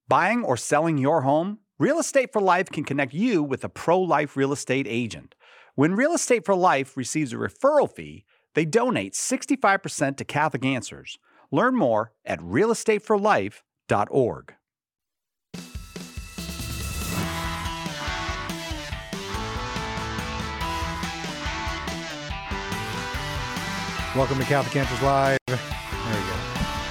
Buying or selling your home? Real Estate for Life can connect you with a pro-life real estate agent. When Real Estate for Life receives a referral fee, they donate 65% to Catholic Answers. Learn more at realestateforlife.org. Welcome to Catholic Answers Live. There you go.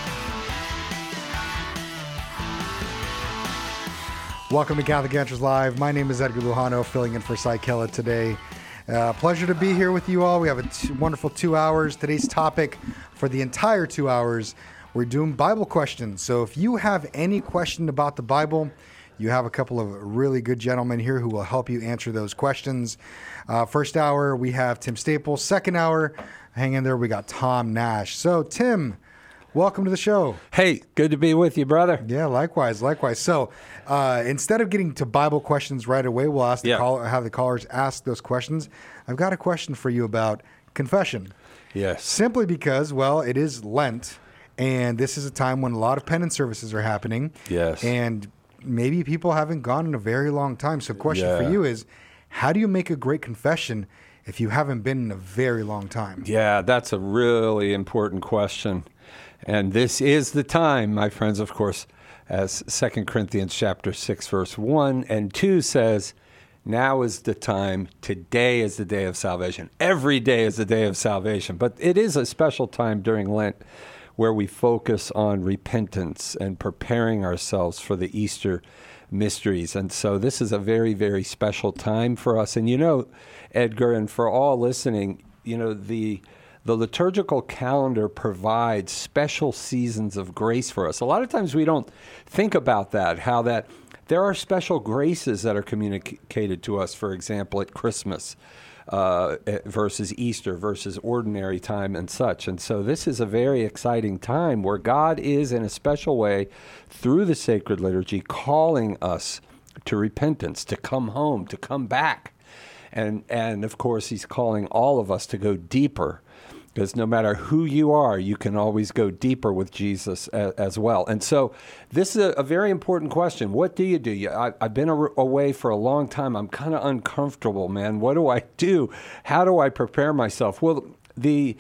Welcome to Catholic Answers Live. My name is Edgar Lujano, filling in for Cy Kellett today. Pleasure to be here with you all. We have a wonderful 2 hours. Today's topic for the entire 2 hours, we're doing Bible questions. So if you have any question about the Bible, you have a couple of really good gentlemen here who will help you answer those questions. First hour, we have Tim Staples. Second hour, hang in there, we got Tom Nash. So Tim, welcome to the show. Hey, good to be with you, brother. Yeah, likewise. So instead of getting to Bible questions right away, we'll ask have the callers ask those questions. I've got a question for you about confession. Yes. Simply because, well, it is Lent, and this is a time when a lot of penance services are happening. Yes. And maybe people haven't gone in a very long time. So the question for you is, how do you make a great confession if you haven't been in a very long time? Yeah, that's a really important question. And this is the time, my friends, of course, as 2 Corinthians chapter 6, verse 1 and 2 says, now is the time, today is the day of salvation. Every day is the day of salvation. But it is a special time during Lent where we focus on repentance and preparing ourselves for the Easter mysteries. And so this is a very, very special time for us. And you know, Edgar, and for all listening, you know, the liturgical calendar provides special seasons of grace for us. A lot of times we don't think about that, how that there are special graces that are communicated to us, for example, at Christmas versus Easter versus ordinary time and such. And so this is a very exciting time where God is, in a special way, through the sacred liturgy, calling us to repentance, to come home, to come back. And of course, he's calling all of us to go deeper, because no matter who you are, you can always go deeper with Jesus as well. And so this is a very important question. What do you do? I've been away for a long time. I'm kind of uncomfortable, man. What do I do? How do I prepare myself? Well, the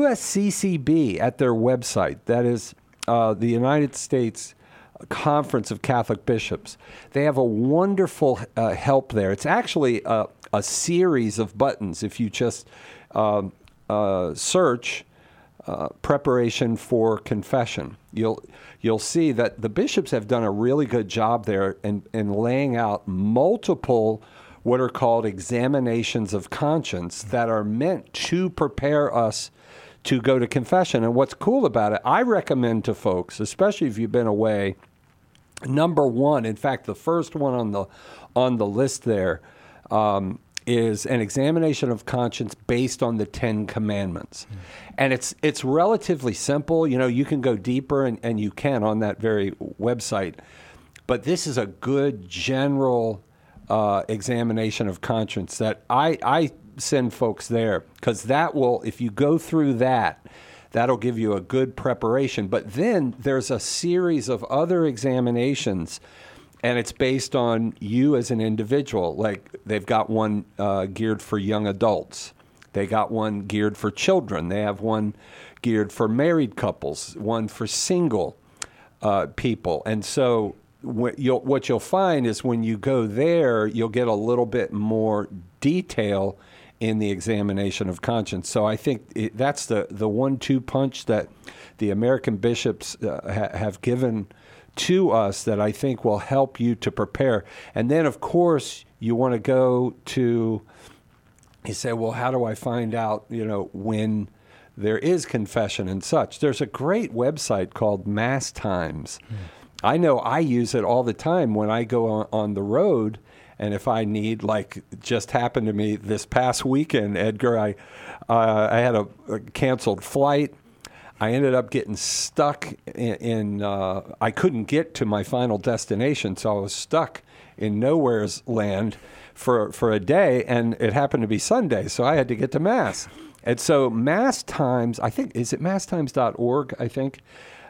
USCCB at their website, that is the United States Conference of Catholic Bishops, they have a wonderful help there. It's actually a series of buttons. If you just search preparation for confession, you'll see that the bishops have done a really good job there in laying out multiple what are called examinations of conscience that are meant to prepare us to go to confession. And what's cool about it, I recommend to folks, especially if you've been away, number one, in fact, the first one on the list there, is an examination of conscience based on the 10 Commandments. And it's relatively simple. You know, you can go deeper, and you can on that very website. But this is a good general examination of conscience that I send folks there, because that will, if you go through that, that'll give you a good preparation. But then there's a series of other examinations, and it's based on you as an individual. Like, they've got one geared for young adults. They got one geared for children. They have one geared for married couples, one for single people. And so what you'll find is when you go there, you'll get a little bit more detail in the examination of conscience. So I think that's the 1-2 punch that the American bishops have given to us that I think will help you to prepare. And then, of course, you want to go to, you say, well, how do I find out, when there is confession and such? There's a great website called Mass Times. I know I use it all the time when I go on the road. And if I need, like just happened to me this past weekend, Edgar, I had a canceled flight. I ended up getting stuck in I couldn't get to my final destination, so I was stuck in nowhere's land for a day, and it happened to be Sunday, so I had to get to Mass. And so Mass Times, I think, is it masstimes.org, I think?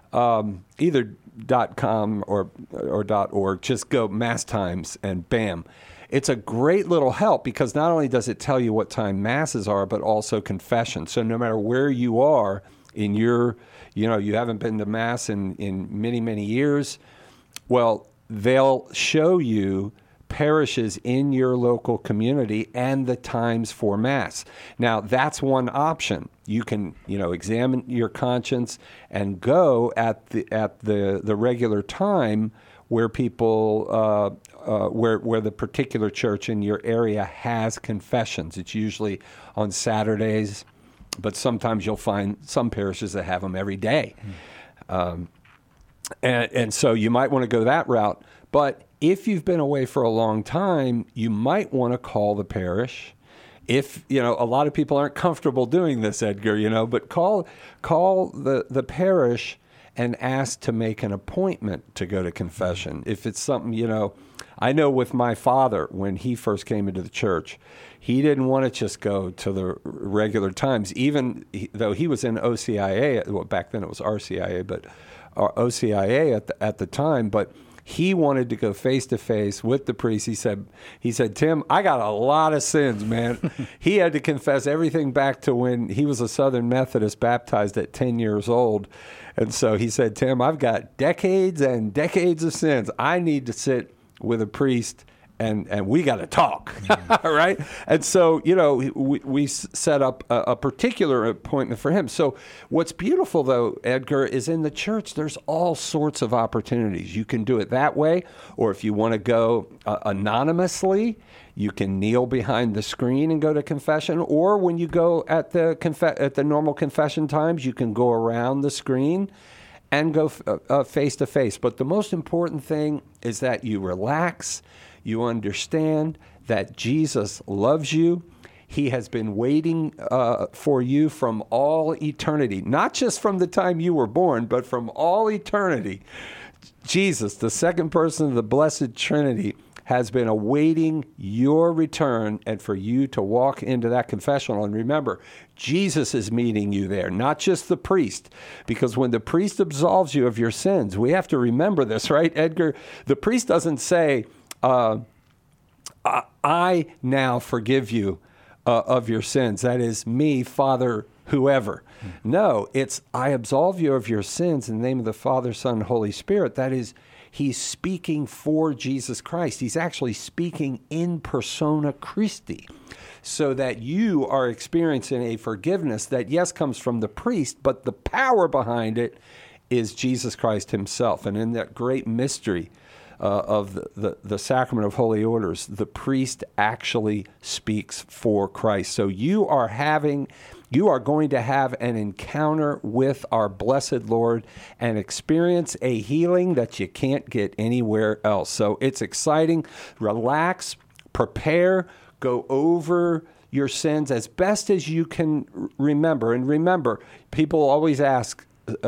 either .com or .org. Just go Mass Times and bam. It's a great little help because not only does it tell you what time Masses are, but also confession. So no matter where you are in your, you haven't been to Mass in many, many years, well, they'll show you parishes in your local community and the times for Mass. Now, that's one option. You can, examine your conscience and go at the regular time where people, where the particular church in your area has confessions. It's usually on Saturdays, but sometimes you'll find some parishes that have them every day. And so you might want to go that route. But if you've been away for a long time, you might want to call the parish. If, a lot of people aren't comfortable doing this, Edgar, but call the parish and ask to make an appointment to go to confession. If it's something, I know with my father, when he first came into the church, he didn't want to just go to the regular times, even though he was in OCIA. Well, back then it was RCIA, but OCIA at the time, but he wanted to go face to face with the priest. He said, Tim, I got a lot of sins, man. He had to confess everything back to when he was a Southern Methodist, baptized at 10 years old. And so he said, Tim, I've got decades and decades of sins. I need to sit with a priest and we got to talk, right? And so, we set up a particular appointment for him. So what's beautiful, though, Edgar, is in the church, there's all sorts of opportunities. You can do it that way, or if you want to go anonymously, you can kneel behind the screen and go to confession, or when you go at the normal confession times, you can go around the screen and go face to face. But the most important thing is that you relax. You understand that Jesus loves you. He has been waiting for you from all eternity, not just from the time you were born, but from all eternity. Jesus, the second person of the Blessed Trinity, has been awaiting your return and for you to walk into that confessional. And remember, Jesus is meeting you there, not just the priest. Because when the priest absolves you of your sins, we have to remember this, right, Edgar? The priest doesn't say, I now forgive you of your sins. That is me, Father, whoever. No, it's I absolve you of your sins in the name of the Father, Son, and Holy Spirit. That is, he's speaking for Jesus Christ. He's actually speaking in persona Christi, so that you are experiencing a forgiveness that, yes, comes from the priest, but the power behind it is Jesus Christ himself. And in that great mystery of the sacrament of holy orders, the priest actually speaks for Christ. So you are going to have an encounter with our blessed Lord and experience a healing that you can't get anywhere else. So it's exciting. Relax, prepare, go over your sins as best as you can remember. And remember, people always ask,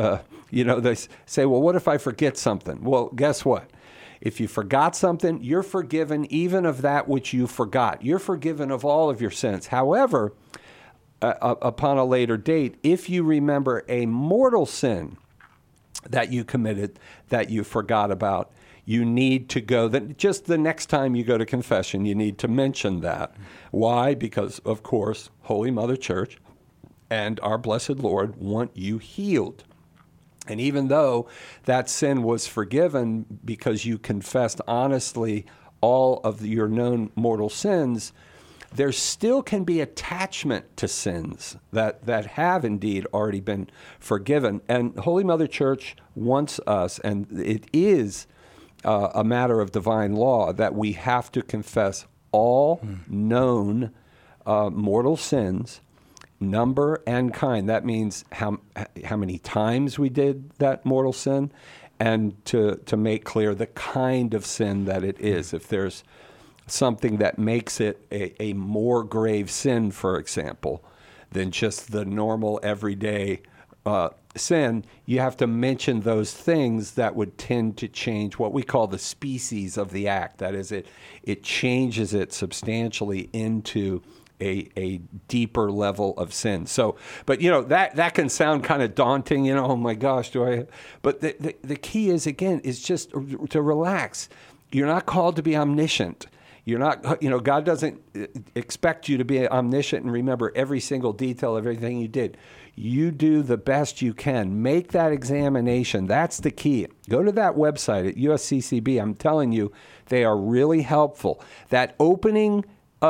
they say, well, what if I forget something? Well, guess what? If you forgot something, you're forgiven even of that which you forgot. You're forgiven of all of your sins. However, upon a later date, if you remember a mortal sin that you committed that you forgot about, you need to go, just the next time you go to confession, you need to mention that. Why? Because, of course, Holy Mother Church and our blessed Lord want you healed. And even though that sin was forgiven because you confessed honestly all of your known mortal sins, there still can be attachment to sins that have indeed already been forgiven. And Holy Mother Church wants us, and it is a matter of divine law, that we have to confess all known mortal sins, number and kind. That means how many times we did that mortal sin, and to make clear the kind of sin that it is. If there's something that makes it a more grave sin, for example, than just the normal everyday sin, you have to mention those things that would tend to change what we call the species of the act. That is, it changes it substantially into a deeper level of sin. So, but that can sound kind of daunting. Oh my gosh, do I? But the key is, again, is just to relax. You're not called to be omniscient. You're not, God doesn't expect you to be omniscient and remember every single detail of everything you did. You do the best you can. Make that examination. That's the key. Go to that website at USCCB. I'm telling you, they are really helpful. That opening,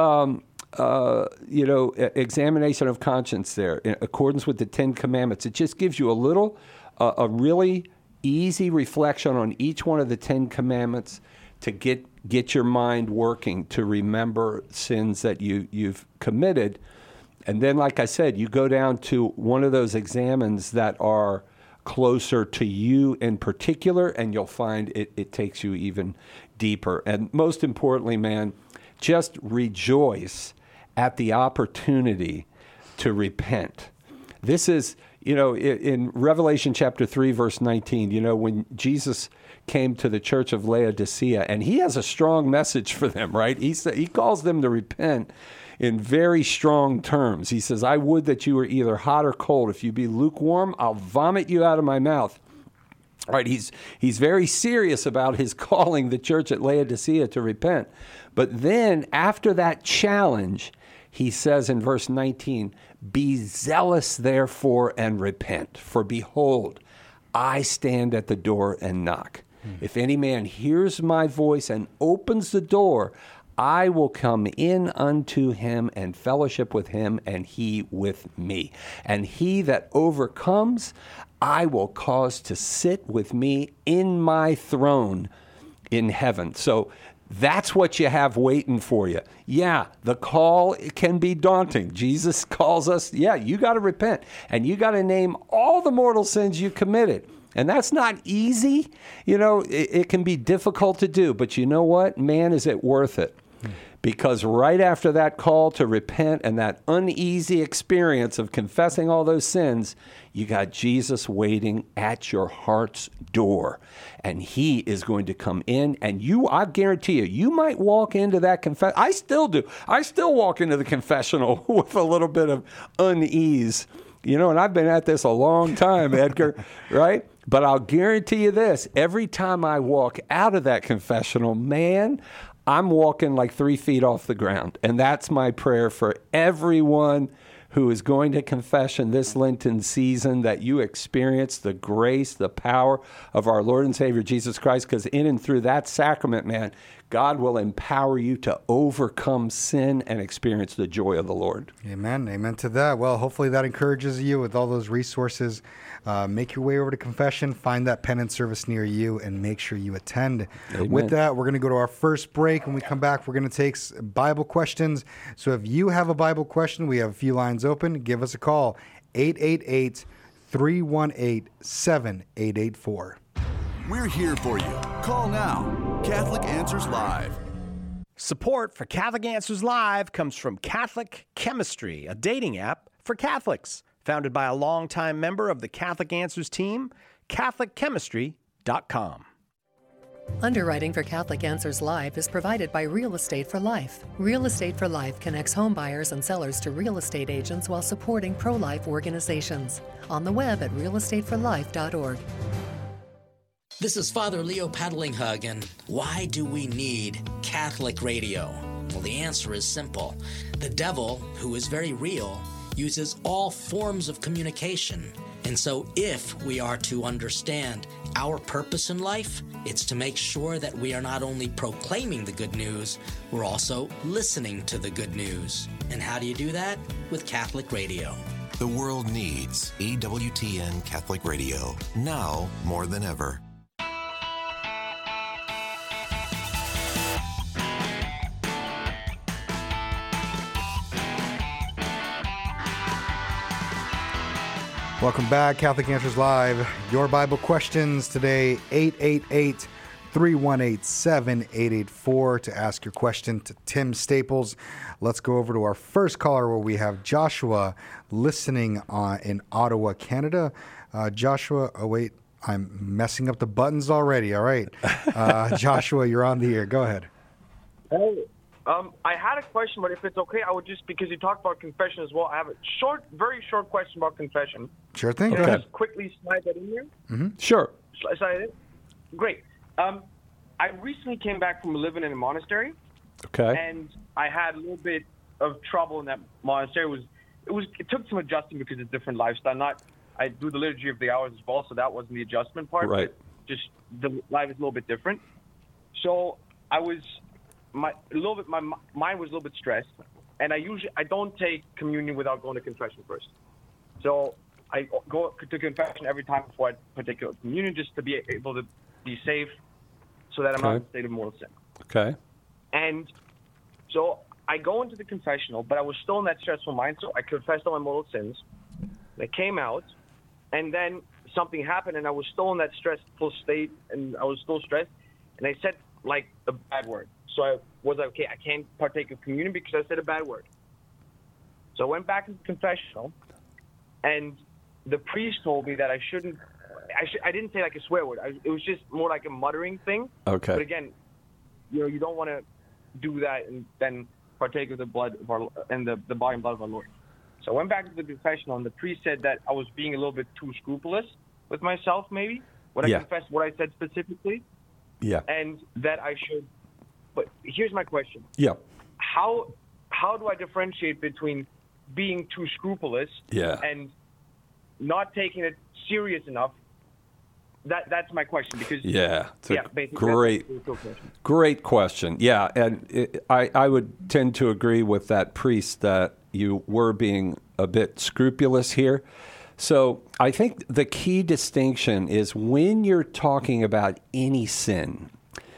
examination of conscience there, in accordance with the Ten Commandments, it just gives you a really easy reflection on each one of the Ten Commandments to get your mind working, to remember sins that you've committed. And then, like I said, you go down to one of those examens that are closer to you in particular, and you'll find it takes you even deeper. And most importantly, man, just rejoice at the opportunity to repent. This is, in Revelation chapter 3, verse 19, when Jesus came to the church of Laodicea, and he has a strong message for them, right? He calls them to repent in very strong terms. He says, I would that you were either hot or cold. If you be lukewarm, I'll vomit you out of my mouth. All right, he's very serious about his calling the church at Laodicea to repent. But then after that challenge, he says in verse 19, be zealous therefore and repent, for behold, I stand at the door and knock. If any man hears my voice and opens the door, I will come in unto him and fellowship with him, and he with me. And he that overcomes, I will cause to sit with me in my throne in heaven. So that's what you have waiting for you. Yeah, the call can be daunting. Jesus calls us, you got to repent, and you got to name all the mortal sins you committed. And that's not easy. It can be difficult to do, but you know what? Man, is it worth it? Because right after that call to repent and that uneasy experience of confessing all those sins, you got Jesus waiting at your heart's door. And he is going to come in, and I guarantee you might walk into that confession. I still do. I still walk into the confessional with a little bit of unease. And I've been at this a long time, Edgar, right? But I'll guarantee you this, every time I walk out of that confessional, man, I'm walking like 3 feet off the ground. And that's my prayer for everyone who is going to confession this Lenten season, that you experience the grace, the power of our Lord and Savior Jesus Christ, because in and through that sacrament, man, God will empower you to overcome sin and experience the joy of the Lord. Amen. Amen to that. Well, hopefully that encourages you with all those resources. Make your way over to confession, find that penance service near you, and make sure you attend. Amen. With that, we're going to go to our first break. When we come back, we're going to take Bible questions. So if you have a Bible question, we have a few lines open. Give us a call, 888-318-7884. We're here for you. Call now. Catholic Answers Live. Support for Catholic Answers Live comes from Catholic Chemistry, a dating app for Catholics. Founded by a longtime member of the Catholic Answers team, CatholicChemistry.com. Underwriting for Catholic Answers Live is provided by Real Estate for Life. Real Estate for Life connects home buyers and sellers to real estate agents while supporting pro-life organizations. On the web at realestateforlife.org. This is Father Leo Paddlinghug, and why do we need Catholic radio? Well, the answer is simple. The devil, who is very real, uses all forms of communication. And so if we are to understand our purpose in life, it's to make sure that we are not only proclaiming the good news, we're also listening to the good news. And how do you do that? With Catholic radio. The world needs EWTN Catholic Radio, now more than ever. Welcome back, Catholic Answers Live. Your Bible questions today, 888-318-7884 to ask your question to Tim Staples. Let's go over to our first caller where we have Joshua listening in Ottawa, Canada. Joshua, oh wait, I'm messing up the buttons already. All right. Joshua, you're on the air. Go ahead. Hey, I had a question, but if it's okay, I would just, because you talked about confession as well, I have a very short question about confession. Sure thing. Can Go I ahead. just quickly slide that in here? Sure. Slide it in? Great. I recently came back from living in a monastery, Okay. and I had a little bit of trouble in that monastery. It took some adjusting because it's a different lifestyle. I do the liturgy of the hours as well, so that wasn't the adjustment part. Right. Just the life is a little bit different. So my mind was a little bit stressed, and I don't take communion without going to confession first. So I go to confession every time before I partake of communion, just to be able to be safe, so that I'm not in a state of mortal sin. Okay. And so I go into the confessional, but I was still in that stressful mind, so I confessed all my mortal sins. I came out, and then something happened, and I was still in that stressful state, and I was still stressed, and I said, like, a bad word. So I was like, okay, I can't partake of communion because I said a bad word. So I went back to the confessional, and the priest told me that I didn't say like a swear word. It was just more like a muttering thing. Okay. But again, you don't want to do that and then partake of the blood of our, and the body and blood of our Lord. So I went back to the confessional, and the priest said that I was being a little bit too scrupulous with myself, maybe, when I confessed what I said specifically. Yeah. And that I should. But here's my question. Yeah. How do I differentiate between being too scrupulous and not taking it serious enough? That's my question, because it's a great question. Yeah, and I would tend to agree with that priest that you were being a bit scrupulous here. So I think the key distinction is when you're talking about any sin,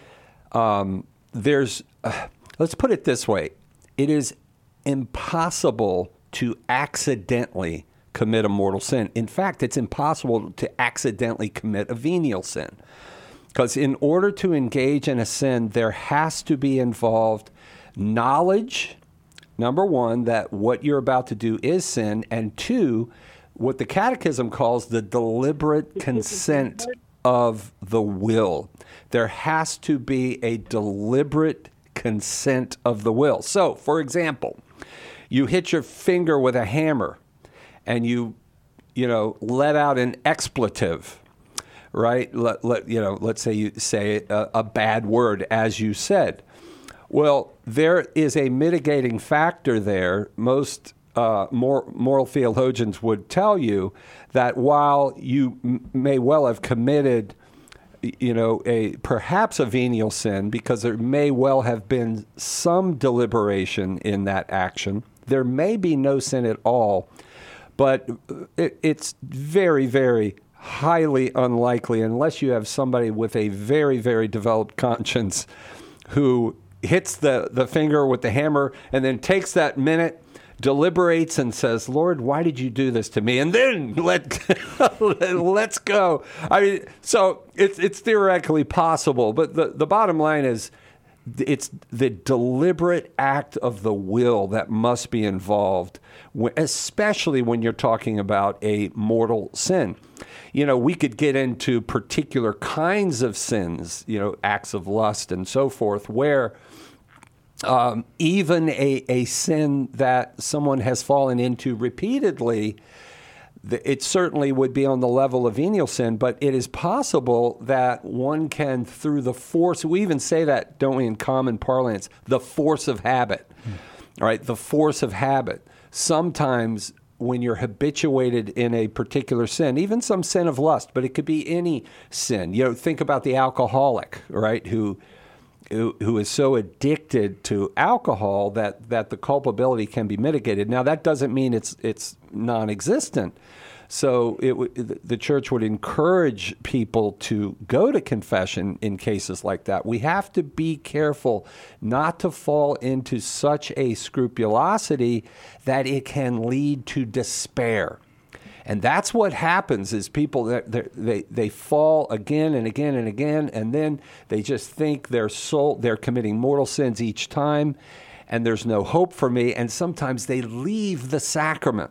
let's put it this way. It is impossible to accidentally commit a mortal sin. In fact, it's impossible to accidentally commit a venial sin. Because in order to engage in a sin, there has to be involved knowledge, number one, that what you're about to do is sin, and two, what the Catechism calls the deliberate consent of the will. There has to be a deliberate consent of the will. So, for example, you hit your finger with a hammer and you let out an expletive, right? Let's say you say a bad word, as you said. Well, there is a mitigating factor there. Most moral theologians would tell you that while you may well have committed, perhaps a venial sin, because there may well have been some deliberation in that action, there may be no sin at all, but it's very, very highly unlikely, unless you have somebody with a very, very developed conscience who hits the finger with the hammer and then takes that minute, deliberates and says, Lord, why did you do this to me? And then let's go. I mean, so it's theoretically possible, but the bottom line is it's the deliberate act of the will that must be involved, especially when you're talking about a mortal sin. We could get into particular kinds of sins, acts of lust and so forth, where even a sin that someone has fallen into repeatedly, it certainly would be on the level of venial sin, but it is possible that one can, through the force, we even say that, don't we, in common parlance, the force of habit, right? The force of habit. Sometimes when you're habituated in a particular sin, even some sin of lust, but it could be any sin. Think about the alcoholic, right, who is so addicted to alcohol that the culpability can be mitigated. Now, that doesn't mean it's non-existent. So the church would encourage people to go to confession in cases like that. We have to be careful not to fall into such a scrupulosity that it can lead to despair. And that's what happens is people, they fall again and again and again, and then they just think they're committing mortal sins each time, and there's no hope for me, and sometimes they leave the sacraments.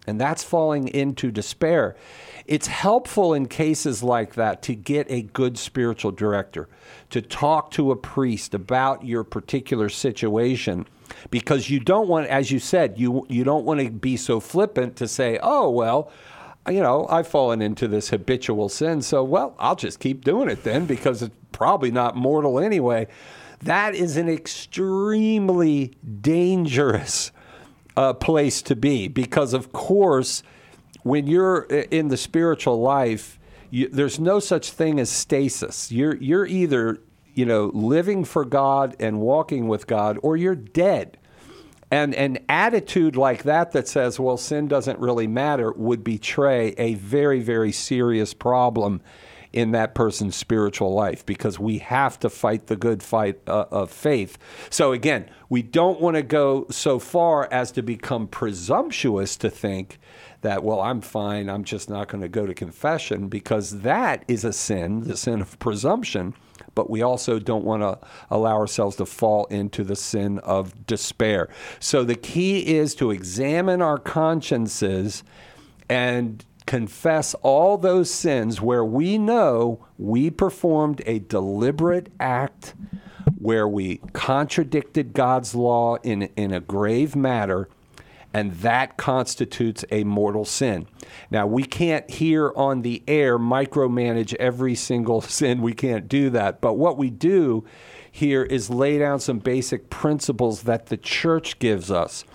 and that's falling into despair. It's helpful in cases like that to get a good spiritual director, to talk to a priest about your particular situation, because you don't want, as you said, you don't want to be so flippant to say, oh, well, I've fallen into this habitual sin, so, well, I'll just keep doing it then because it's probably not mortal anyway. That is an extremely dangerous place to be, because, of course, when you're in the spiritual life, there's no such thing as stasis. You're either, living for God and walking with God, or you're dead. And an attitude like that says, well, sin doesn't really matter, would betray a very, very serious problem in that person's spiritual life, because we have to fight the good fight of faith. So again, we don't want to go so far as to become presumptuous to think that, well, I'm fine, I'm just not going to go to confession, because that is a sin, the sin of presumption. But we also don't want to allow ourselves to fall into the sin of despair. So the key is to examine our consciences and confess all those sins where we know we performed a deliberate act, where we contradicted God's law in a grave matter, and that constitutes a mortal sin. Now, we can't here on the air micromanage every single sin. We can't do that. But what we do here is lay down some basic principles that the church gives us.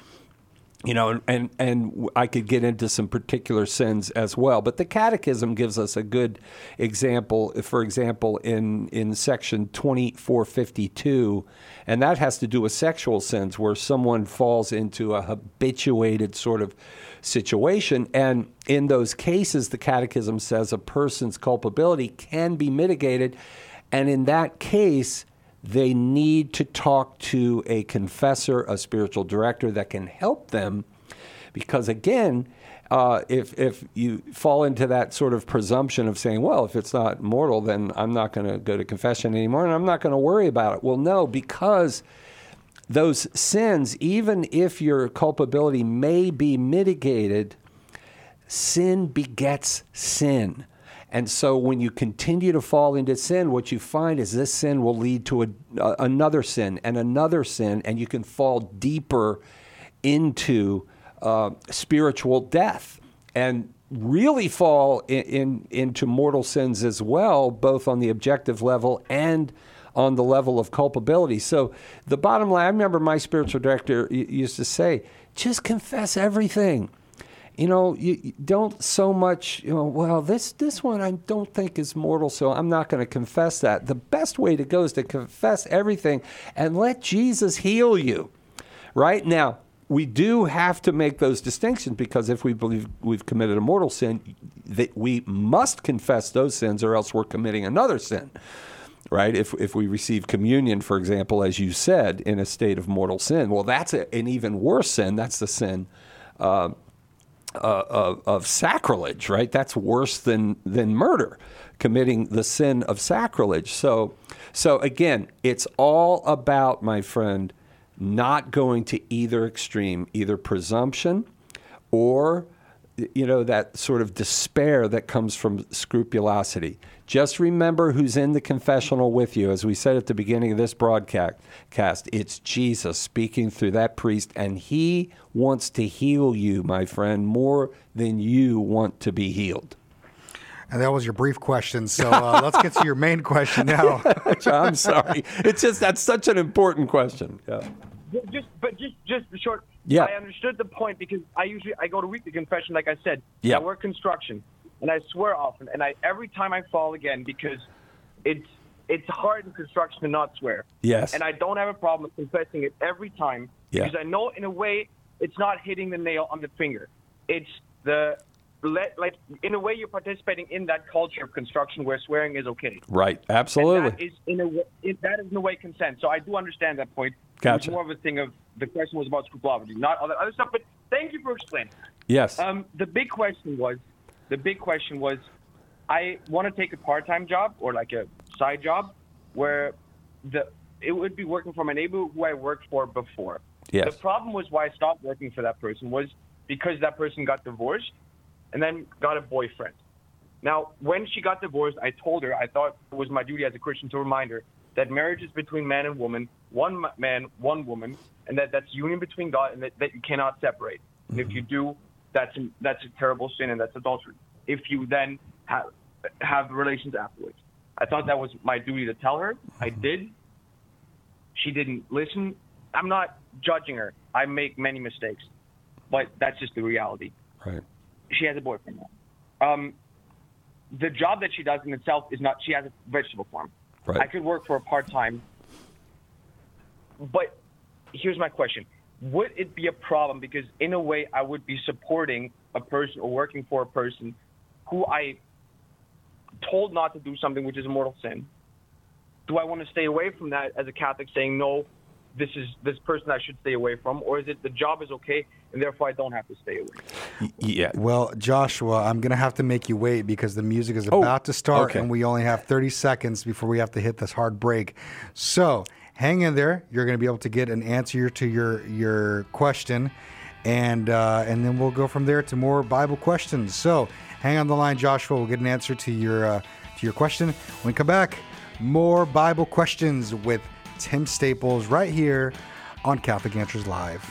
And I could get into some particular sins as well. But the Catechism gives us a good example, for example, in section 2452, and that has to do with sexual sins, where someone falls into a habituated sort of situation. And in those cases, the Catechism says a person's culpability can be mitigated. And in that case, they need to talk to a confessor, a spiritual director that can help them, because again, if you fall into that sort of presumption of saying, well, if it's not mortal, then I'm not going to go to confession anymore and I'm not going to worry about it. Well, no, because those sins, even if your culpability may be mitigated, sin begets sin. And so when you continue to fall into sin, what you find is this sin will lead to another sin, and you can fall deeper into spiritual death and really fall into mortal sins as well, both on the objective level and on the level of culpability. So the bottom line, I remember my spiritual director used to say, just confess everything. You don't so much, well, this one I don't think is mortal, so I'm not going to confess that. The best way to go is to confess everything and let Jesus heal you. Right? Now, we do have to make those distinctions, because if we believe we've committed a mortal sin, that we must confess those sins, or else we're committing another sin. Right? If we receive communion, for example, as you said, in a state of mortal sin, well, that's an even worse sin. That's the sin of sacrilege, right? That's worse than murder, committing the sin of sacrilege. So again, it's all about, my friend, not going to either extreme, either presumption or that sort of despair that comes from scrupulosity. Just remember who's in the confessional with you. As we said at the beginning of this broadcast, it's Jesus speaking through that priest, and he wants to heal you, my friend, more than you want to be healed. And that was your brief question. So let's get to your main question now. I'm sorry. It's just, that's such an important question. Yeah. Just short. Yeah. I understood the point, because I go to weekly confession, like I said. Yeah. I work construction, and I swear often, and every time I fall again, because it's hard in construction to not swear. Yes. And I don't have a problem with confessing it every time, because I know in a way it's not hitting the nail on the finger. It's in a way you're participating in that culture of construction where swearing is okay. Right. Absolutely. And that is in a way consent. So I do understand that point. Gotcha. It's more of a thing of, the question was about scrupulosity, not other stuff. But thank you for explaining. Yes. The big question was, I want to take a part-time job or like a side job where it would be working for my neighbor who I worked for before. Yes. The problem was why I stopped working for that person was because that person got divorced and then got a boyfriend. Now, when she got divorced, I told her, I thought it was my duty as a Christian to remind her that marriage is between man and woman, one man, one woman, and that's union between God, and that you cannot separate. And if you do, that's a terrible sin, and that's adultery. If you then have relations afterwards. I thought that was my duty to tell her. I did. She didn't listen. I'm not judging her. I make many mistakes, but that's just the reality. Right. She has a boyfriend now. The job that she does in itself is not, she has a vegetable farm. Right. I could work for her part-time, but here's my question. Would it be a problem? Because in a way, I would be supporting a person or working for a person who I told not to do something which is a mortal sin. Do I want to stay away from that as a Catholic, saying, no, this is this person I should stay away from? Or is it the job is okay and therefore I don't have to stay away? Yeah. Well, Joshua, I'm going to have to make you wait because the music is about to start and we only have 30 seconds before we have to hit this hard break. So hang in there. You're going to be able to get an answer to your question, and then we'll go from there to more Bible questions. So hang on the line, Joshua. We'll get an answer to your question. When we come back, more Bible questions with Tim Staples right here on Catholic Answers Live.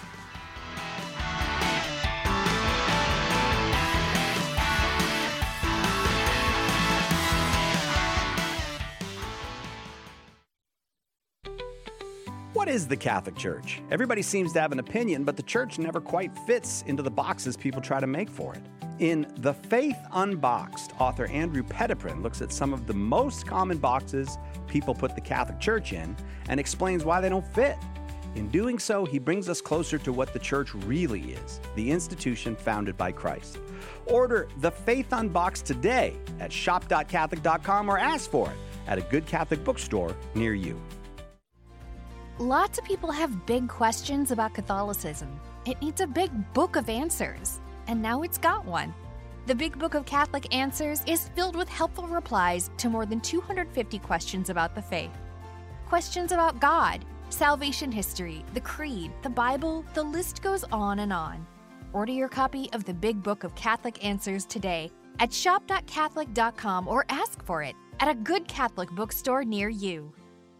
What is the Catholic Church? Everybody seems to have an opinion, but the church never quite fits into the boxes people try to make for it. In The Faith Unboxed, author Andrew Petiprin looks at some of the most common boxes people put the Catholic Church in and explains why they don't fit. In doing so, he brings us closer to what the church really is, the institution founded by Christ. Order The Faith Unboxed today at shop.catholic.com or ask for it at a good Catholic bookstore near you. Lots of people have big questions about Catholicism. It needs a big book of answers, and now it's got one. The Big Book of Catholic Answers is filled with helpful replies to more than 250 questions about the faith. Questions about God, salvation history, the Creed, the Bible, the list goes on and on. Order your copy of the Big Book of Catholic Answers today at shop.catholic.com or ask for it at a good Catholic bookstore near you.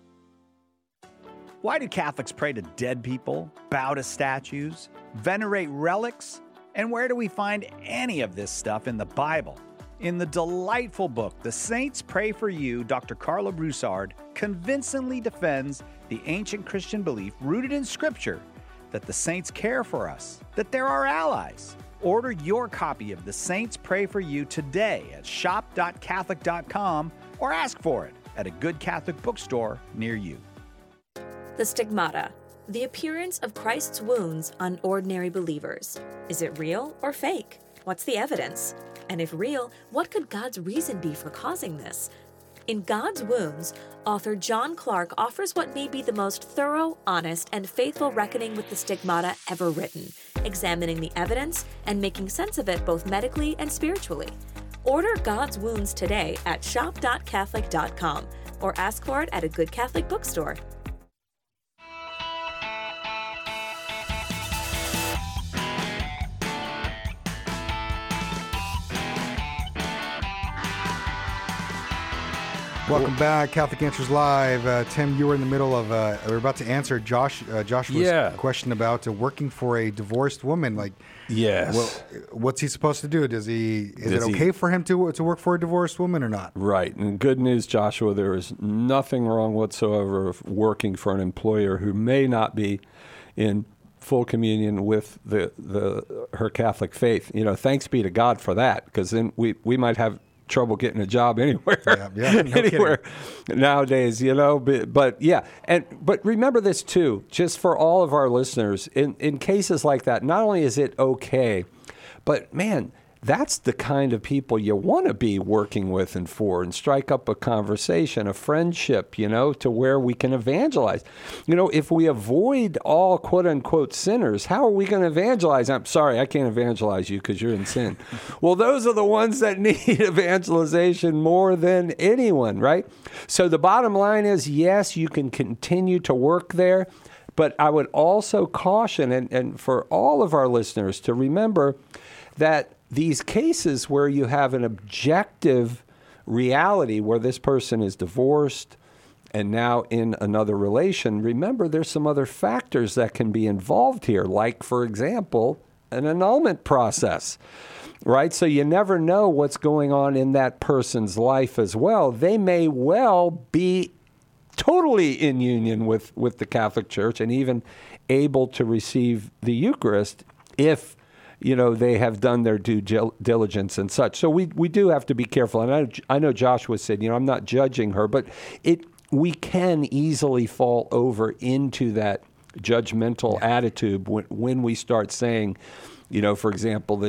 Why do Catholics pray to dead people, bow to statues, venerate relics? And where do we find any of this stuff in the Bible? In the delightful book, The Saints Pray for You, Dr. Carla Broussard convincingly defends the ancient Christian belief rooted in Scripture that the saints care for us, that they're our allies. Order your copy of The Saints Pray for You today at shop.catholic.com or ask for it at a good Catholic bookstore near you. The stigmata, the appearance of Christ's wounds on ordinary believers. Is it real or fake? What's the evidence? And if real, what could God's reason be for causing this? In God's Wounds, author John Clark offers what may be the most thorough, honest, and faithful reckoning with the stigmata ever written, examining the evidence and making sense of it both medically and spiritually. Order God's Wounds today at shop.catholic.com or ask for it at a good Catholic bookstore. Welcome back, Catholic Answers Live. Tim, you were in the middle of, we're about to answer Joshua's question about working for a divorced woman. Like, yes. Well, what's he supposed to do? Is it okay for him to work for a divorced woman or not? Right. And good news, Joshua, there is nothing wrong whatsoever of working for an employer who may not be in full communion with her Catholic faith. You know, thanks be to God for that, because then we might have trouble getting a job anywhere, anywhere nowadays, you know. But yeah, but remember this too, just for all of our listeners, in cases like that, not only is it okay, but man, that's the kind of people you want to be working with and for, and strike up a conversation, a friendship, you know, to where we can evangelize. You know, if we avoid all quote unquote sinners, how are we going to evangelize? I'm sorry, I can't evangelize you because you're in sin. Well, those are the ones that need evangelization more than anyone, right? So the bottom line is, yes, you can continue to work there, But I would also caution, and for all of our listeners to remember that these cases where you have an objective reality where this person is divorced and now in another relation, remember there's some other factors that can be involved here, like, for example, an annulment process, right? So you never know what's going on in that person's life as well. They may well be totally in union with the Catholic Church and even able to receive the Eucharist if, they have done their due diligence and such. So we do have to be careful. And I know Joshua said, I'm not judging her, but we can easily fall over into that judgmental attitude when we start saying, for example,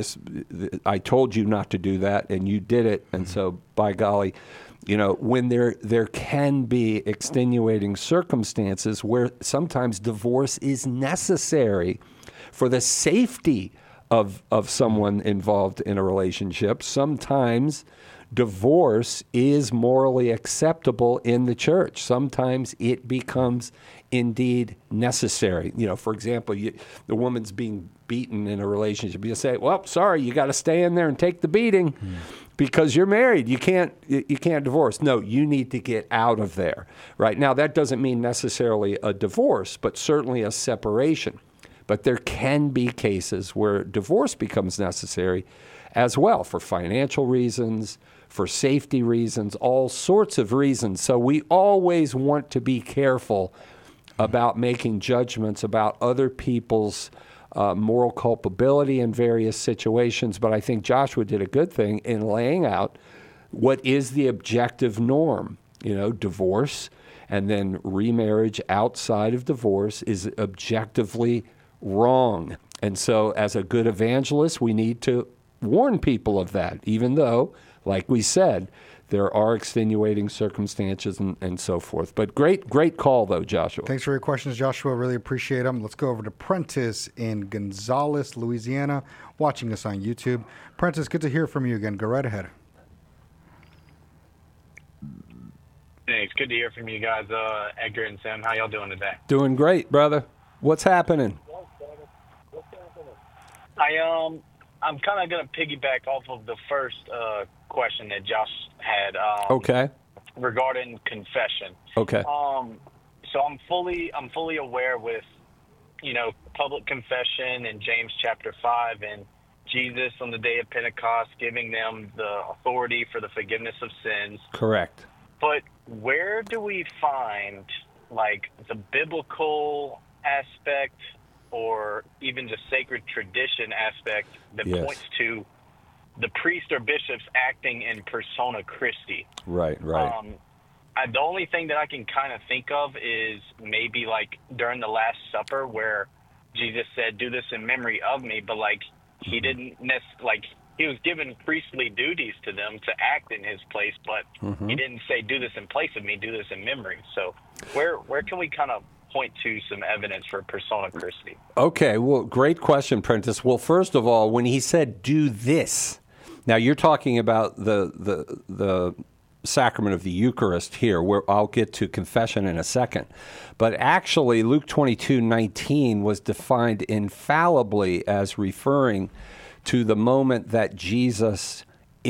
I told you not to do that and you did it. And so by golly, when there can be extenuating circumstances where sometimes divorce is necessary for the safety of someone involved in a relationship. Sometimes divorce is morally acceptable in the church. Sometimes it becomes indeed necessary. For example, the woman's being beaten in a relationship. You say, well, sorry, you got to stay in there and take the beating because you're married. You can't divorce. No, you need to get out of there. Right now, that doesn't mean necessarily a divorce, but certainly a separation. But there can be cases where divorce becomes necessary as well for financial reasons, for safety reasons, all sorts of reasons. So we always want to be careful about making judgments about other people's moral culpability in various situations. But I think Joshua did a good thing in laying out what is the objective norm. Divorce and then remarriage outside of divorce is objectively wrong. And so as a good evangelist, we need to warn people of that, even though, like we said, there are extenuating circumstances and so forth. But great call, though, Joshua. Thanks for your questions, Joshua. Really appreciate them. Let's go over to Prentice in Gonzales, Louisiana, watching us on YouTube. Prentice, good to hear from you again. Go right ahead. Thanks. Good to hear from you guys, Edgar and Sam. How y'all doing today? Doing great, brother. What's happening? I'm kind of going to piggyback off of the first question that Josh had. Okay. Regarding confession. Okay. So I'm fully aware with, public confession in James chapter 5 and Jesus on the day of Pentecost giving them the authority for the forgiveness of sins. Correct. But where do we find the biblical aspect or even the sacred tradition aspect that points to the priest or bishops acting in persona Christi? Right. The only thing that I can kind of think of is maybe during the Last Supper where Jesus said, do this in memory of me, but he didn't he was given priestly duties to them to act in his place, but he didn't say, do this in place of me, do this in memory. So where can we kind of point to some evidence for persona Christi? Okay, well, great question, Prentice. Well, first of all, when he said do this, now you're talking about the sacrament of the Eucharist here, where I'll get to confession in a second. But actually, Luke 22:19 was defined infallibly as referring to the moment that Jesus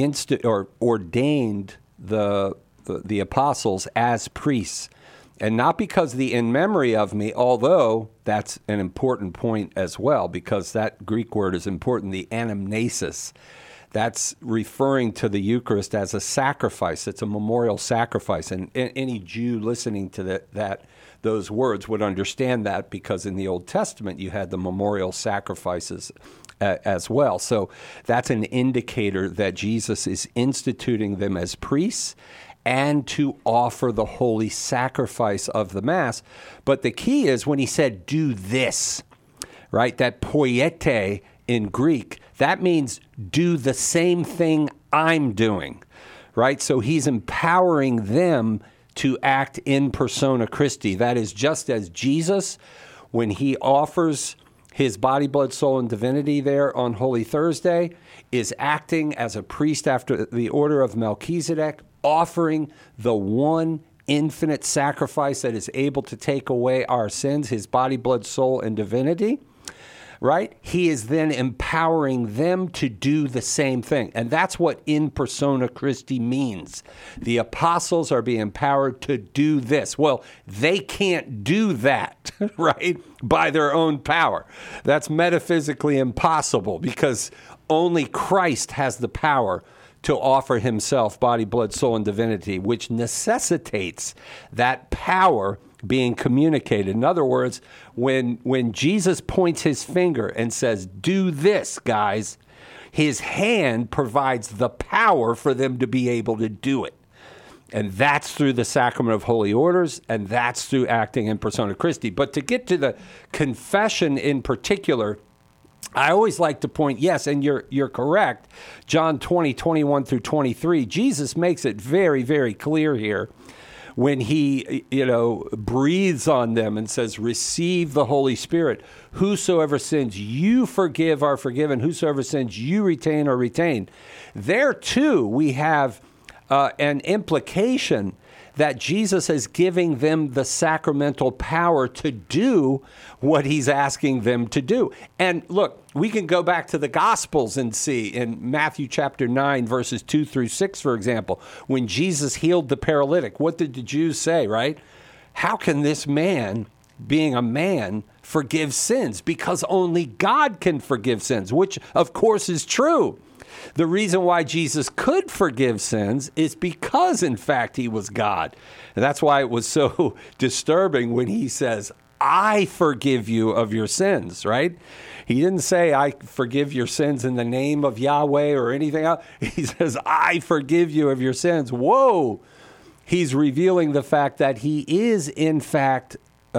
ordained the apostles as priests. And not because the in memory of me, although that's an important point as well, because that Greek word is important, the anamnesis. That's referring to the Eucharist as a sacrifice. It's a memorial sacrifice. And any Jew listening to those words would understand that, because in the Old Testament you had the memorial sacrifices as well. So that's an indicator that Jesus is instituting them as priests and to offer the holy sacrifice of the Mass. But the key is when he said, do this, right? That poiete in Greek, that means do the same thing I'm doing, right? So he's empowering them to act in persona Christi. That is, just as Jesus, when he offers his body, blood, soul, and divinity there on Holy Thursday, is acting as a priest after the order of Melchizedek, offering the one infinite sacrifice that is able to take away our sins, his body, blood, soul, and divinity, right? He is then empowering them to do the same thing. And that's what in persona Christi means. The apostles are being empowered to do this. Well, they can't do that, right, by their own power. That's metaphysically impossible because only Christ has the power to offer himself, body, blood, soul, and divinity, which necessitates that power being communicated. In other words, when Jesus points his finger and says, do this, guys, his hand provides the power for them to be able to do it. And that's through the sacrament of holy orders, and that's through acting in persona Christi. But to get to the confession in particular, I always like to point, yes, and you're correct, John 20, 21 through 23, Jesus makes it very, very clear here when he, breathes on them and says, receive the Holy Spirit. Whosoever sins you forgive are forgiven. Whosoever sins you retain are retained. There, too, we have an implication that Jesus is giving them the sacramental power to do what he's asking them to do. And look, we can go back to the Gospels and see in Matthew chapter 9, verses 2 through 6, for example, when Jesus healed the paralytic, what did the Jews say, right? How can this man, being a man, forgive sins? Because only God can forgive sins, which of course is true. The reason why Jesus could forgive sins is because, in fact, he was God. And that's why it was so disturbing when he says, I forgive you of your sins, right? He didn't say, I forgive your sins in the name of Yahweh or anything else. He says, I forgive you of your sins. Whoa! He's revealing the fact that he is, in fact,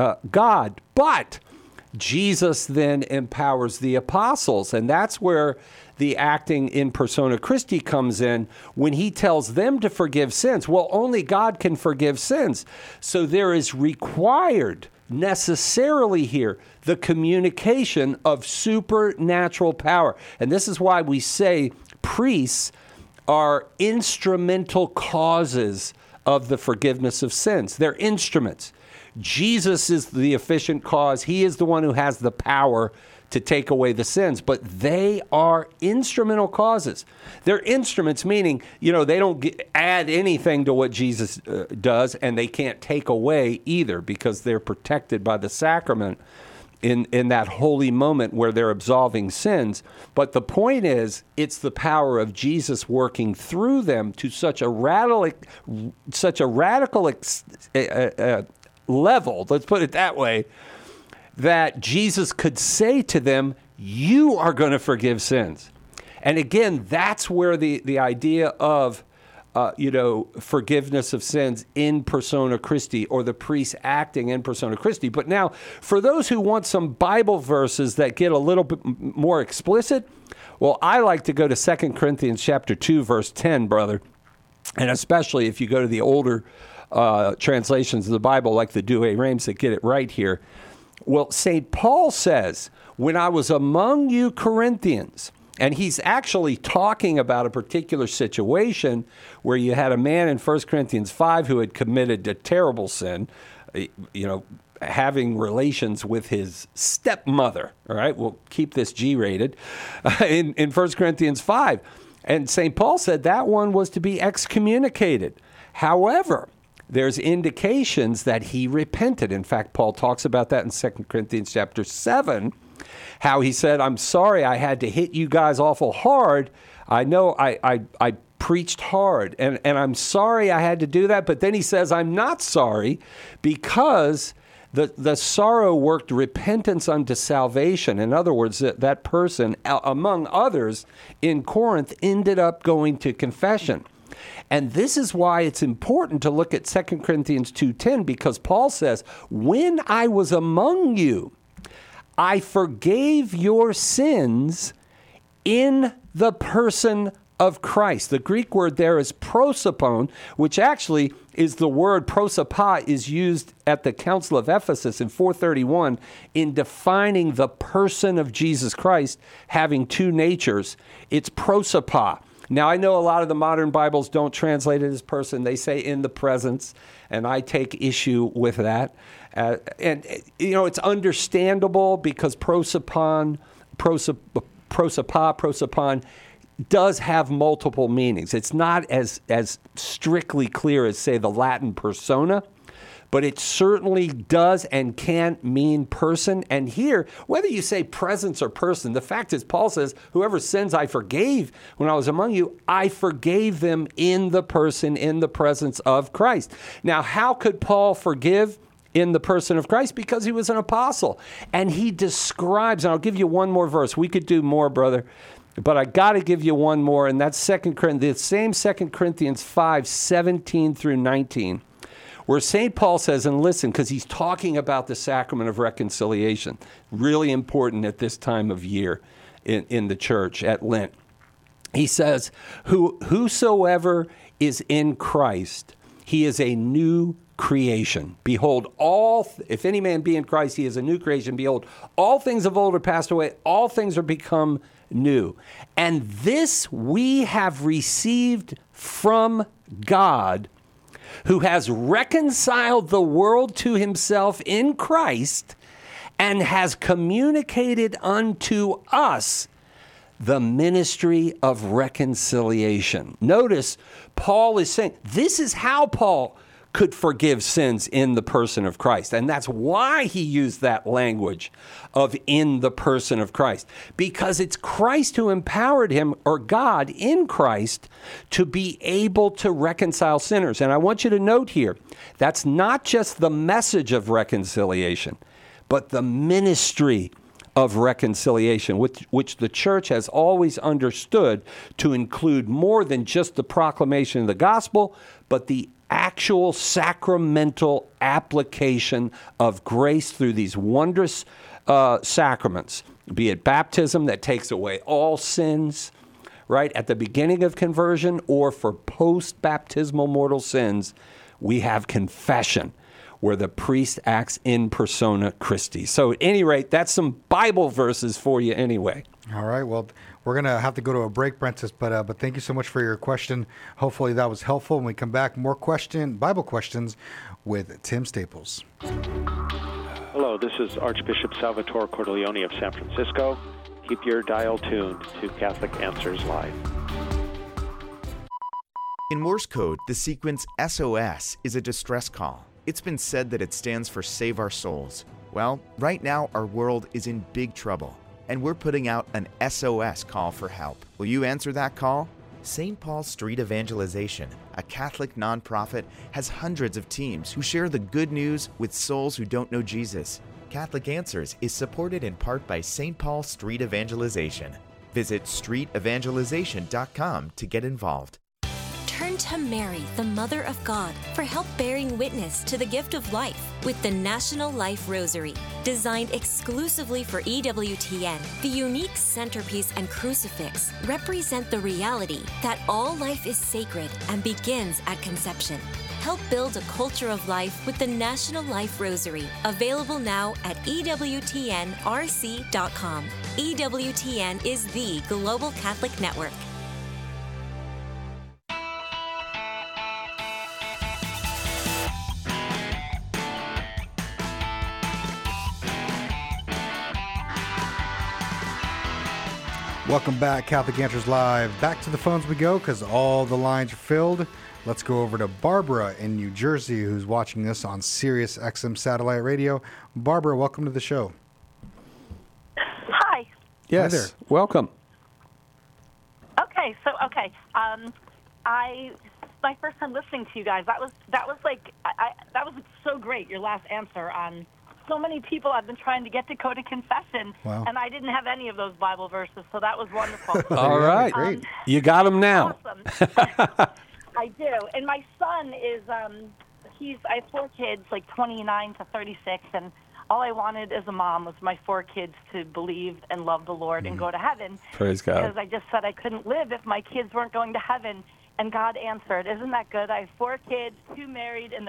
God. But Jesus then empowers the apostles, and that's where the acting in persona Christi comes in when he tells them to forgive sins. Well, only God can forgive sins. So there is required necessarily here the communication of supernatural power. And this is why we say priests are instrumental causes of the forgiveness of sins. They're instruments. Jesus is the efficient cause. He is the one who has the power to take away the sins, but they are instrumental causes. They're instruments, meaning, they don't add anything to what Jesus does, and they can't take away either because they're protected by the sacrament in that holy moment where they're absolving sins. But the point is, it's the power of Jesus working through them to such a radical level, let's put it that way, that Jesus could say to them, you are going to forgive sins. And again, that's where the idea of, forgiveness of sins in persona Christi, or the priest acting in persona Christi. But now, for those who want some Bible verses that get a little bit more explicit, well, I like to go to 2 Corinthians chapter 2, verse 10, brother. And especially if you go to the older translations of the Bible, like the Douay-Rheims, that get it right here. Well, St. Paul says, when I was among you Corinthians, and he's actually talking about a particular situation where you had a man in 1 Corinthians 5 who had committed a terrible sin, having relations with his stepmother. All right, we'll keep this G-rated, in 1 Corinthians 5. And St. Paul said that one was to be excommunicated. However, there's indications that he repented. In fact, Paul talks about that in 2 Corinthians chapter 7, how he said, I'm sorry I had to hit you guys awful hard. I know I preached hard, and I'm sorry I had to do that. But then he says, I'm not sorry, because the sorrow worked repentance unto salvation. In other words, that person, among others, in Corinth, ended up going to confession. And this is why it's important to look at 2 Corinthians 2:10, because Paul says, when I was among you, I forgave your sins in the person of Christ. The Greek word there is prosopon, which actually is the word prosopa is used at the Council of Ephesus in 431 in defining the person of Jesus Christ having two natures. It's prosopa. Now, I know a lot of the modern Bibles don't translate it as person. They say in the presence, and I take issue with that. And it's understandable because prosopon does have multiple meanings. It's not as strictly clear as, say, the Latin persona, but it certainly does and can mean person. And here, whether you say presence or person, the fact is, Paul says, whoever sins I forgave when I was among you, I forgave them in the person, in the presence of Christ. Now, how could Paul forgive in the person of Christ? Because he was an apostle. And he describes, and I'll give you one more verse. We could do more, brother, but I got to give you one more, and that's 2 Corinthians 5:17 through 19. Where St. Paul says, and listen, because he's talking about the sacrament of reconciliation, really important at this time of year in the church at Lent. He says, whosoever is in Christ, he is a new creation. Behold, if any man be in Christ, he is a new creation. Behold, all things of old are passed away. All things are become new. And this we have received from God, who has reconciled the world to himself in Christ and has communicated unto us the ministry of reconciliation. Notice, Paul is saying, this is how Paul could forgive sins in the person of Christ. And that's why he used that language of in the person of Christ. Because it's Christ who empowered him, or God in Christ, to be able to reconcile sinners. And I want you to note here, that's not just the message of reconciliation, but the ministry of reconciliation, which the church has always understood to include more than just the proclamation of the gospel, but the actual sacramental application of grace through these wondrous sacraments, be it baptism that takes away all sins, right, at the beginning of conversion, or for post-baptismal mortal sins, we have confession, where the priest acts in persona Christi. So at any rate, that's some Bible verses for you anyway. All right, well, we're going to have to go to a break, Brentis, but thank you so much for your question. Hopefully that was helpful. When we come back, more Bible questions with Tim Staples. Hello, this is Archbishop Salvatore Cordileone of San Francisco. Keep your dial tuned to Catholic Answers Live. In Morse code, the sequence SOS is a distress call. It's been said that it stands for Save Our Souls. Well, right now our world is in big trouble, and we're putting out an SOS call for help. Will you answer that call? St. Paul Street Evangelization, a Catholic nonprofit, has hundreds of teams who share the good news with souls who don't know Jesus. Catholic Answers is supported in part by St. Paul Street Evangelization. Visit streetevangelization.com to get involved. Turn to Mary, the Mother of God, for help bearing witness to the gift of life with the National Life Rosary. Designed exclusively for EWTN, the unique centerpiece and crucifix represent the reality that all life is sacred and begins at conception. Help build a culture of life with the National Life Rosary, available now at EWTNRC.com. EWTN is the global Catholic network. Welcome back, Catholic Answers Live. Back to the phones we go because all the lines are filled. Let's go over to Barbara in New Jersey, who's watching this on Sirius XM Satellite Radio. Barbara, welcome to the show. Hi. Yes, Hi there. Welcome. Okay, my first time listening to you guys, that was so great. Your last answer on so many people have been trying to get to go to confession, and I didn't have any of those Bible verses, so that was wonderful. All right, great. You got them now. Awesome. I do, and my son is I have 4 kids, like 29 to 36, and all I wanted as a mom was my 4 kids to believe and love the Lord and go to heaven. Praise God. Because I just said I couldn't live if my kids weren't going to heaven, and God answered. Isn't that good? I have 4 kids, 2 married, and they're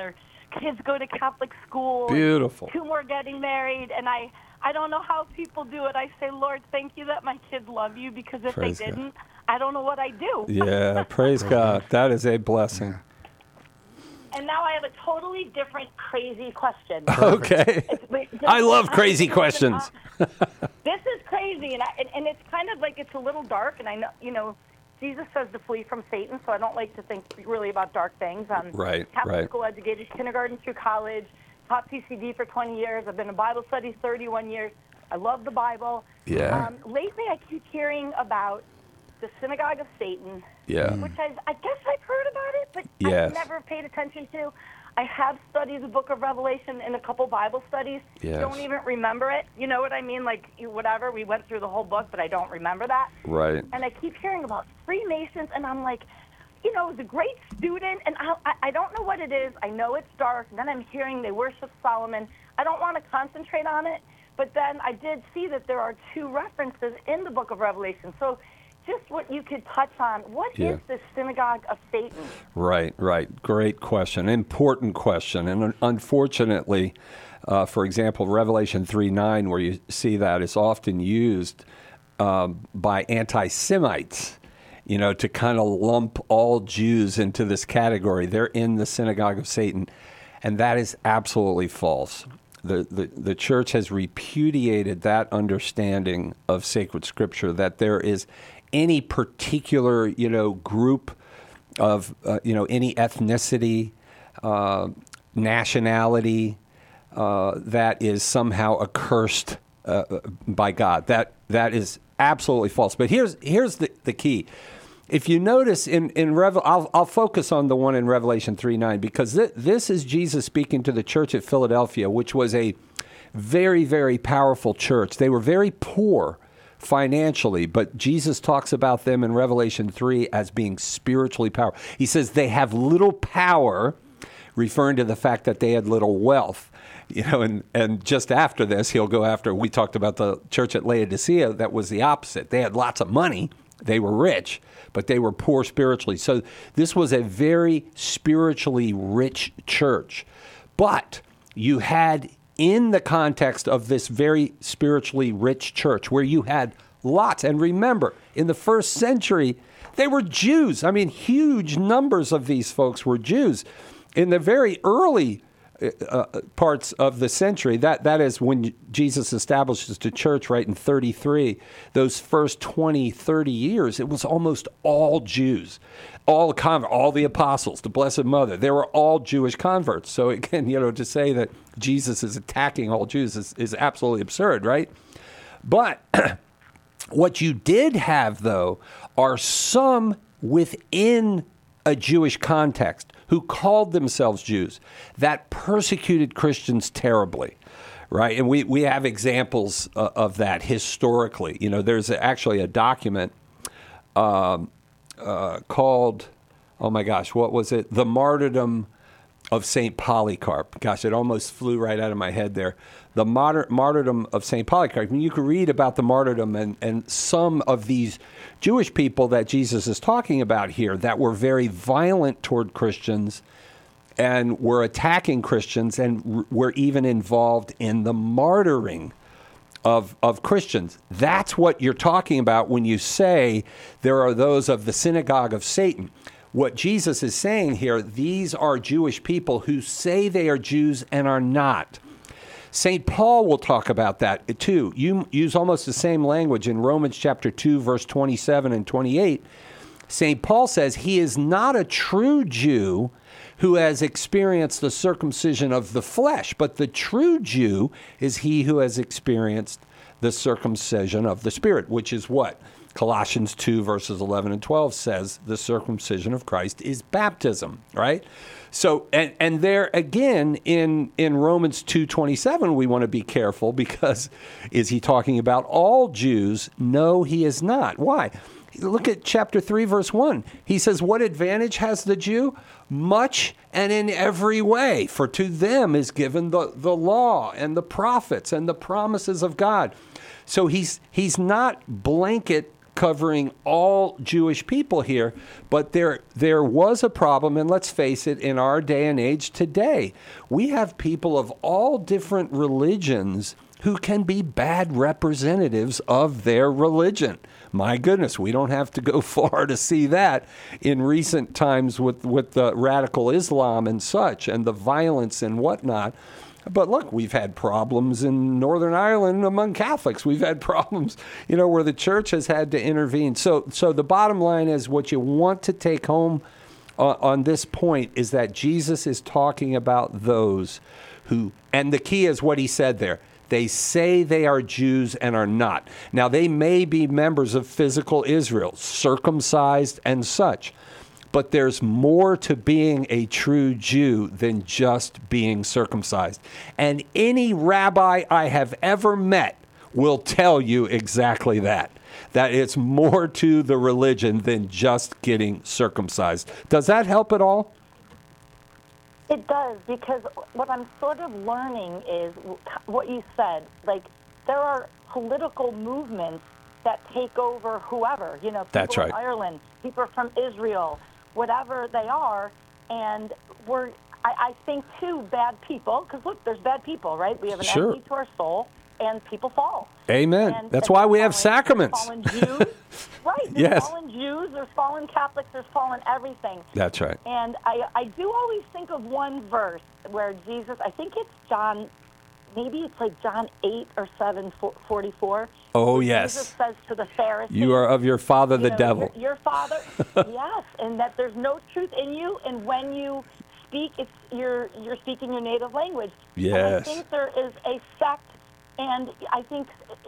kids go to Catholic school. Beautiful. 2 more getting married, and I don't know how people do it. I say, Lord, thank you that my kids love you, because if Praise they didn't, I don't know what I'd do. Yeah, praise God. That is a blessing. And now I have a totally different crazy question. Okay. I love crazy questions. This is crazy, and it's kind of like it's a little dark, and I know, Jesus says to flee from Satan, so I don't like to think really about dark things. Right, Catholic right. school educated, kindergarten through college, taught PCD for 20 years. I've been in Bible studies 31 years. I love the Bible. Yeah. Lately, I keep hearing about the Synagogue of Satan, Yeah. which I guess I've heard about it, but Yes. I've never paid attention to. I have studied the book of Revelation in a couple Bible studies. Yes. Don't even remember it. You know what I mean? Like, whatever. We went through the whole book, but I don't remember that. Right. And I keep hearing about Freemasons, and I'm like, I was a great student, and I don't know what it is. I know it's dark. And then I'm hearing they worship Solomon. I don't want to concentrate on it, but then I did see that there are 2 references in the book of Revelation. So just what you could touch on, what is the Synagogue of Satan? Right. Great question. Important question. And unfortunately, for example, Revelation 3:9, where you see that, is often used by anti-Semites, to kind of lump all Jews into this category. They're in the Synagogue of Satan. And that is absolutely false. The church has repudiated that understanding of sacred scripture, that there is any particular, group of, any ethnicity, nationality that is somehow accursed by God. That is absolutely false. But here's the key. If you notice I'll focus on the one in Revelation 3:9, because this is Jesus speaking to the church at Philadelphia, which was a very, very powerful church. They were very poor financially, but Jesus talks about them in Revelation 3 as being spiritually powerful. He says they have little power, referring to the fact that they had little wealth. And just after this, he'll go after, we talked about the church at Laodicea, that was the opposite. They had lots of money, they were rich, but they were poor spiritually. So this was a very spiritually rich church. But you had, in the context of this very spiritually rich church, where you had lots, and remember, in the first century, they were Jews. I mean, huge numbers of these folks were Jews. In the very early parts of the century, that is when Jesus establishes the church, right, in 33, those first 20, 30 years, it was almost all Jews. All the apostles, the Blessed Mother, they were all Jewish converts. So again, to say that Jesus is attacking all Jews is absolutely absurd, right? But what you did have, though, are some within a Jewish context who called themselves Jews that persecuted Christians terribly, right? And we have examples of that historically. There's actually a document called, oh my gosh, what was it? The Martyrdom of St. Polycarp. Gosh, it almost flew right out of my head there. The Martyrdom of St. Polycarp. I mean, you could read about the martyrdom and some of these Jewish people that Jesus is talking about here that were very violent toward Christians and were attacking Christians and were even involved in the martyring of Christians. That's what you're talking about when you say there are those of the synagogue of Satan. What Jesus is saying here, these are Jewish people who say they are Jews and are not. St. Paul will talk about that too. You use almost the same language in Romans chapter 2, verse 27 and 28. St. Paul says he is not a true Jew who has experienced the circumcision of the flesh, but the true Jew is he who has experienced the circumcision of the Spirit, which is what? Colossians 2, verses 11 and 12 says the circumcision of Christ is baptism, right? So, and there again in Romans 2:27, we want to be careful because is he talking about all Jews? No, he is not. Why? Look at chapter 3, verse 1. He says, what advantage has the Jew? Much and in every way, for to them is given the law and the prophets and the promises of God. So he's not blanket covering all Jewish people here, but there was a problem, and let's face it, in our day and age today, we have people of all different religions who can be bad representatives of their religion. My goodness, we don't have to go far to see that in recent times with the radical Islam and such, and the violence and whatnot. But look, we've had problems in Northern Ireland among Catholics. We've had problems, where the church has had to intervene. So the bottom line is, what you want to take home on this point is that Jesus is talking about those who, and the key is what he said there. They say they are Jews and are not. Now, they may be members of physical Israel, circumcised and such. But there's more to being a true Jew than just being circumcised. And any rabbi I have ever met will tell you exactly that it's more to the religion than just getting circumcised. Does that help at all? It does, because what I'm sort of learning is what you said. Like, there are political movements that take over whoever, people That's right. from Ireland, people from Israel, whatever they are, and I think, too, bad people, because look, there's bad people, right? We have an enemy to our soul, and people fall. Amen. And that's why we have sacraments. There's fallen Jews, right? There's fallen Jews, there's fallen Catholics, there's fallen everything. That's right. And I do always think of one verse where Jesus, I think it's John, maybe it's like John 8 or 7:44. Oh, yes. Jesus says to the Pharisees, You are of your father, the devil. Your father, yes, and that there's no truth in you, and when you speak, you're speaking your native language. Yes. And I think there is a sect, and I think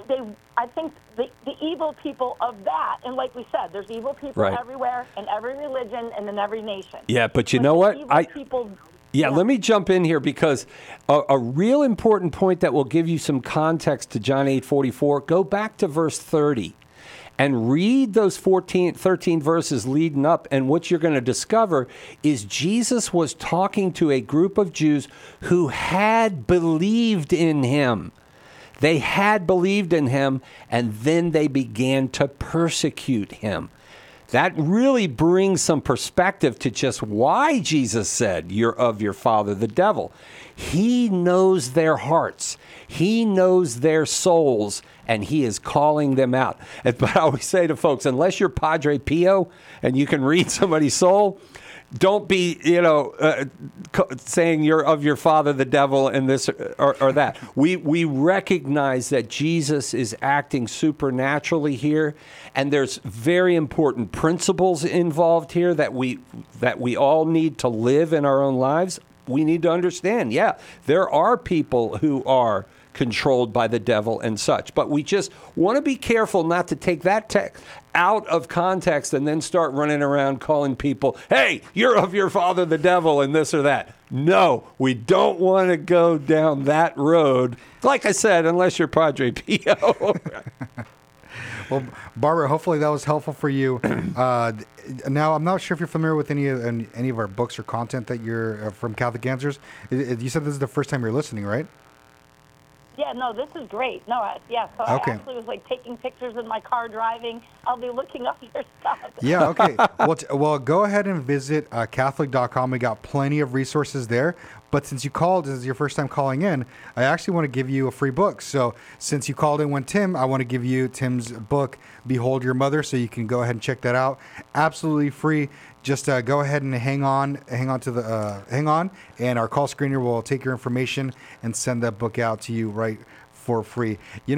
the evil people of that, and like we said, there's evil people everywhere, in every religion, and in every nation. Yeah, but you know what? Yeah, let me jump in here, because a real important point that will give you some context to John 8:44, go back to verse 30 and read those 13 verses leading up, and what you're going to discover is Jesus was talking to a group of Jews who had believed in him. They had believed in him, and then they began to persecute him. That really brings some perspective to just why Jesus said, you're of your father, the devil. He knows their hearts. He knows their souls, and he is calling them out. But I always say to folks, unless you're Padre Pio and you can read somebody's soul, don't be, saying you're of your father, the devil, and this or that. We recognize that Jesus is acting supernaturally here, and there's very important principles involved here that we all need to live in our own lives. We need to understand, there are people who are controlled by the devil and such. But we just want to be careful not to take that text out of context and then start running around calling people, hey, you're of your father, the devil, and this or that. No, we don't want to go down that road. Like I said, unless you're Padre Pio. Well, Barbara, hopefully that was helpful for you. Now, I'm not sure if you're familiar with any of our books or content that you're from Catholic Answers. You said this is the first time you're listening, right? Yeah, no, this is great. No, so I actually was like taking pictures in my car driving. I'll be looking up your stuff. Yeah, okay. Well, go ahead and visit Catholic.com. We got plenty of resources there. But since you called, this is your first time calling in, I actually want to give you a free book. So since you called in when Tim, I want to give you Tim's book, Behold Your Mother, so you can go ahead and check that out. Absolutely free. Just go ahead and hang on, and our call screener will take your information and send that book out to you right for free.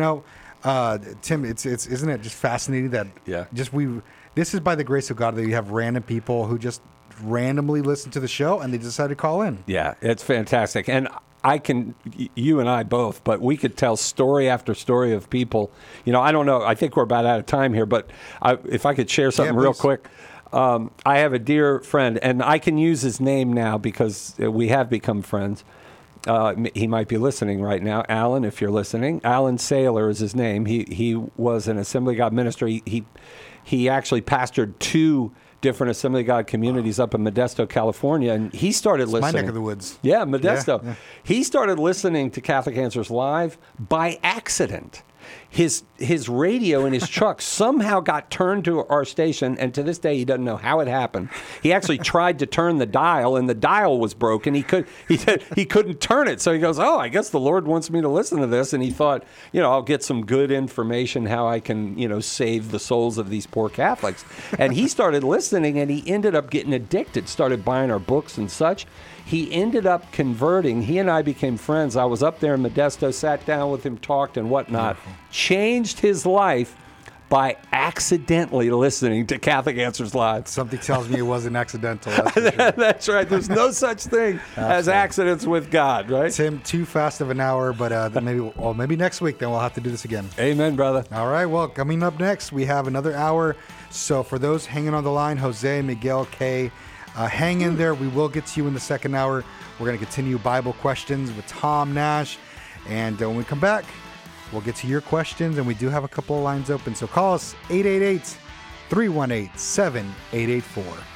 Tim, it's isn't it just fascinating that this is by the grace of God that you have random people who just randomly listen to the show and they decide to call in. Yeah, it's fantastic. And you and I both, but we could tell story after story of people. I don't know. I think we're about out of time here, but if I could share something real quick. I have a dear friend, and I can use his name now because we have become friends. He might be listening right now. Alan, if you're listening. Alan Saylor is his name. He was an Assembly of God minister. He actually pastored 2 different Assembly of God communities up in Modesto, California, and he started listening. My neck of the woods. Yeah, Modesto. Yeah. He started listening to Catholic Answers Live by accident. his radio in his truck somehow got turned to our station, and to this day he doesn't know how it happened. He actually tried to turn the dial, and the dial was broken. He said he couldn't turn it, so he goes, "Oh, I guess the Lord wants me to listen to this." And he thought, I'll get some good information how I can, save the souls of these poor Catholics. And he started listening, and he ended up getting addicted. Started buying our books and such. He ended up converting. He and I became friends. I was up there in Modesto, sat down with him, talked and whatnot. Changed his life by accidentally listening to Catholic Answers Live. Something tells me it wasn't accidental. That's right. There's no such thing as accidents with God, right? Tim, too fast of an hour, but maybe next week, then we'll have to do this again. Amen, brother. All right, well, coming up next, we have another hour. So for those hanging on the line, Jose, Miguel, Kay, hang in there. We will get to you in the second hour. We're going to continue Bible questions with Tom Nash. And when we come back, we'll get to your questions. And we do have a couple of lines open. So call us 888-318-7884.